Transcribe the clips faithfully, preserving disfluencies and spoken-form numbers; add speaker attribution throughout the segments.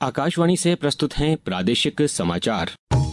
Speaker 1: आकाशवाणी से प्रस्तुत हैं प्रादेशिक समाचार।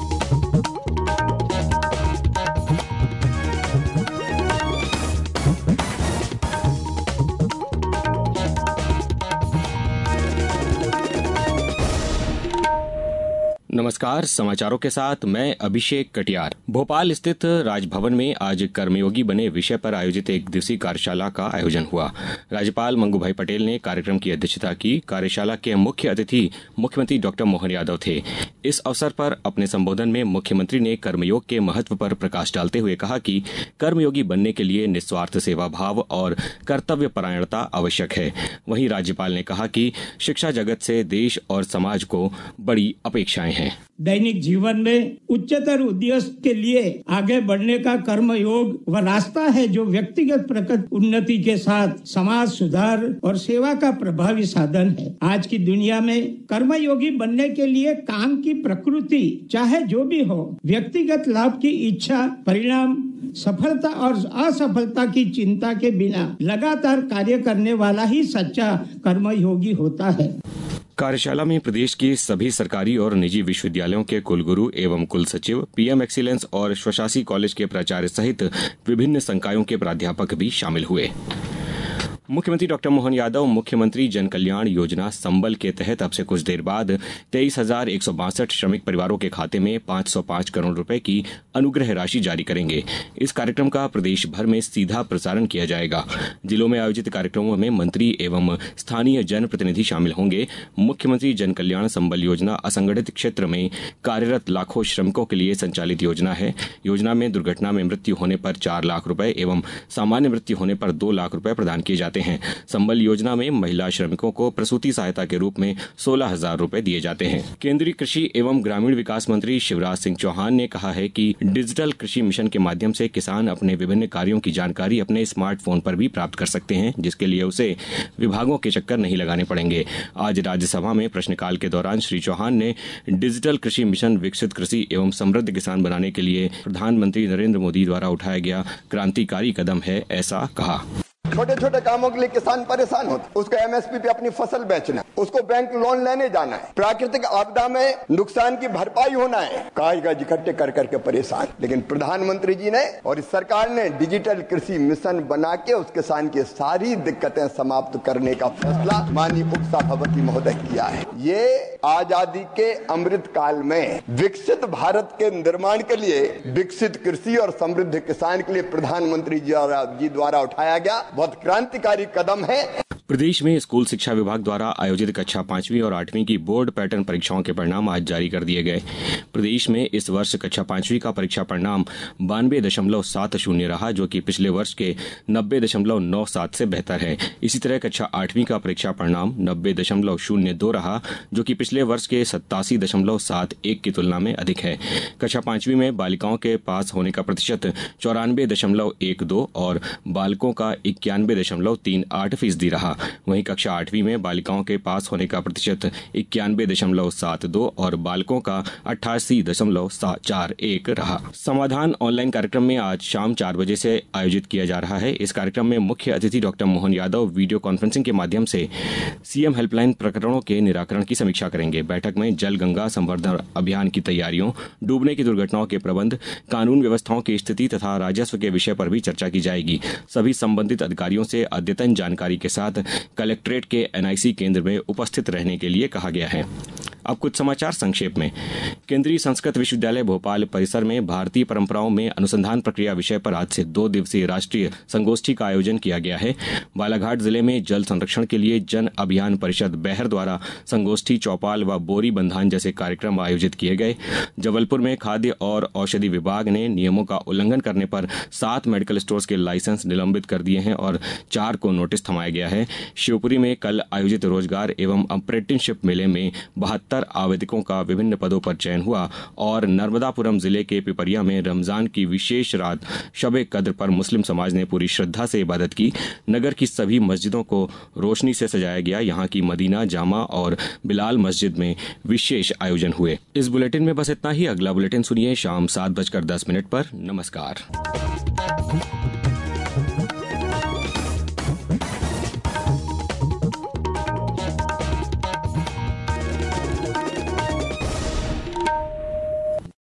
Speaker 1: नमस्कार, समाचारों के साथ मैं अभिषेक कटियार। भोपाल स्थित राजभवन में आज कर्मयोगी बने विषय पर आयोजित एक दिवसीय कार्यशाला का आयोजन हुआ। राज्यपाल मंगूभाई पटेल ने कार्यक्रम की अध्यक्षता की। कार्यशाला के मुख्य अतिथि मुख्यमंत्री डॉक्टर मोहन यादव थे। इस अवसर पर अपने संबोधन में मुख्यमंत्री ने कर्मयोग के महत्व पर प्रकाश डालते हुए कहा कि कर्मयोगी बनने के लिए निस्वार्थ सेवा भाव और कर्तव्य परायणता आवश्यक है। वहीं राज्यपाल ने कहा कि शिक्षा जगत से देश और समाज को बड़ी अपेक्षाएं हैं।
Speaker 2: दैनिक जीवन में उच्चतर उद्देश्य के लिए आगे बढ़ने का कर्मयोग वह रास्ता है जो व्यक्तिगत प्रगति उन्नति के साथ समाज सुधार और सेवा का प्रभावी साधन है। आज की दुनिया में कर्मयोगी बनने के लिए काम की प्रकृति चाहे जो भी हो, व्यक्तिगत लाभ की इच्छा, परिणाम, सफलता और असफलता की चिंता के बिना लगातार कार्य करने वाला ही सच्चा कर्मयोगी होता है।
Speaker 1: कार्यशाला में प्रदेश की सभी सरकारी और निजी विश्वविद्यालयों के कुलगुरु एवं कुल सचिव, पीएम एक्सीलेंस और स्वशासी कॉलेज के प्राचार्य सहित विभिन्न संकायों के प्राध्यापक भी शामिल हुए। मुख्यमंत्री डॉक्टर मोहन यादव मुख्यमंत्री जन कल्याण योजना संबल के तहत अब से कुछ देर बाद तेईस हजार एक सौ बासठ श्रमिक परिवारों के खाते में पाँच सौ पाँच करोड़ रुपए की अनुग्रह राशि जारी करेंगे। इस कार्यक्रम का प्रदेश भर में सीधा प्रसारण किया जाएगा। जिलों में आयोजित कार्यक्रमों में मंत्री एवं स्थानीय जनप्रतिनिधि शामिल होंगे। मुख्यमंत्री जन कल्याण संबल योजना असंगठित क्षेत्र में कार्यरत लाखों श्रमिकों के लिए संचालित योजना है। योजना में दुर्घटना में मृत्यु होने पर चार लाख रुपए एवं सामान्य मृत्यु होने पर दो लाख रुपए प्रदान किए जाते हैं। संबल योजना में महिला श्रमिकों को प्रसूति सहायता के रूप में सोलह हजार रुपए दिए जाते हैं। केंद्रीय कृषि एवं ग्रामीण विकास मंत्री शिवराज सिंह चौहान ने कहा है कि डिजिटल कृषि मिशन के माध्यम से किसान अपने विभिन्न कार्यों की जानकारी अपने स्मार्टफोन पर भी प्राप्त कर सकते हैं, जिसके लिए उसे विभागों के चक्कर नहीं लगाने पड़ेंगे। आज राज्यसभा में प्रश्नकाल के दौरान श्री चौहान ने डिजिटल कृषि मिशन विकसित कृषि एवं समृद्ध किसान बनाने के लिए प्रधानमंत्री नरेंद्र मोदी द्वारा उठाया गया क्रांतिकारी कदम है, ऐसा कहा।
Speaker 3: छोटे छोटे कामों के लिए किसान परेशान होता है। उसको एमएसपी पे अपनी फसल बेचना, उसको बैंक लोन लेने जाना है, प्राकृतिक आपदा में नुकसान की भरपाई होना है, कागज इकट्ठे कर करके परेशान। लेकिन प्रधानमंत्री जी ने और इस सरकार ने डिजिटल कृषि मिशन बना के उस किसान की सारी दिक्कतें समाप्त करने का फैसला माननीय उपसभापति महोदय किया है। ये आजादी के अमृत काल में विकसित भारत के निर्माण के लिए विकसित कृषि और समृद्ध किसान के लिए प्रधानमंत्री जी द्वारा उठाया गया बहुत क्रांतिकारी कदम है।
Speaker 1: प्रदेश में स्कूल शिक्षा विभाग द्वारा आयोजित कक्षा पांचवी और आठवीं की बोर्ड पैटर्न परीक्षाओं के परिणाम आज जारी कर दिए गए। प्रदेश में इस वर्ष कक्षा पांचवी का परीक्षा परिणाम बानवे दशमलव सात शून्य रहा, जो कि पिछले वर्ष के नब्बे दशमलव नौ सात से बेहतर है। इसी तरह कक्षा आठवीं का परीक्षा परिणाम नब्बे दशमलव शून्य दो रहा, जो कि पिछले वर्ष के सत्तासी दशमलव सात एक की तुलना में अधिक है। कक्षा पांचवी में बालिकाओं के पास होने का प्रतिशत चौरानवे दशमलव एक दो और बालकों का इक्यानवे दशमलव तीन आठ फीसदी रहा। वहीं कक्षा आठवीं में बालिकाओं के पास होने का प्रतिशत इक्यानवे दशमलव सात दो और बालकों का अट्ठासी दशमलव चार एक रहा। समाधान ऑनलाइन कार्यक्रम में आज शाम चार बजे से आयोजित किया जा रहा है। इस कार्यक्रम में मुख्य अतिथि doctor Mohan Yadav video conferencing के माध्यम से सीएम हेल्पलाइन प्रकरणों के निराकरण की समीक्षा करेंगे। बैठक में जल गंगा संवर्धन अभियान की तैयारियों, डूबने की दुर्घटनाओं के प्रबंध, कानून व्यवस्थाओं की स्थिति तथा राजस्व के विषय पर भी चर्चा की जाएगी। सभी संबंधित अधिकारियों से अद्यतन जानकारी के साथ कलेक्ट्रेट के एनआईसी केंद्र में उपस्थित रहने के लिए कहा गया है। अब कुछ समाचार संक्षेप में। केंद्रीय संस्कृत विश्वविद्यालय भोपाल परिसर में भारतीय परंपराओं में अनुसंधान प्रक्रिया विषय पर आज से दो दिवसीय राष्ट्रीय संगोष्ठी का आयोजन किया गया है। बालाघाट जिले में जल संरक्षण के लिए जन अभियान परिषद बेहर द्वारा संगोष्ठी, चौपाल व बोरी बंधान जैसे कार्यक्रम आयोजित किए गए। जबलपुर में खाद्य और औषधि विभाग ने नियमों का उल्लंघन करने पर सात मेडिकल स्टोर्स के लाइसेंस निलंबित कर दिए हैं और चार को नोटिस थमाया गया है। शिवपुरी में कल आयोजित रोजगार एवं अप्रेंटिसशिप मेले में बहत्तर आवेदकों का विभिन्न पदों पर चयन हुआ और नर्मदापुरम जिले के पिपरिया में रमजान की विशेष रात शबे कद्र पर मुस्लिम समाज ने पूरी श्रद्धा से इबादत की। नगर की सभी मस्जिदों को रोशनी से सजाया गया। यहाँ की मदीना, जामा और बिलाल मस्जिद में विशेष आयोजन हुए। इस बुलेटिन में बस इतना ही। अगला बुलेटिन सुनिए शाम सात बजकर दस मिनट पर। नमस्कार।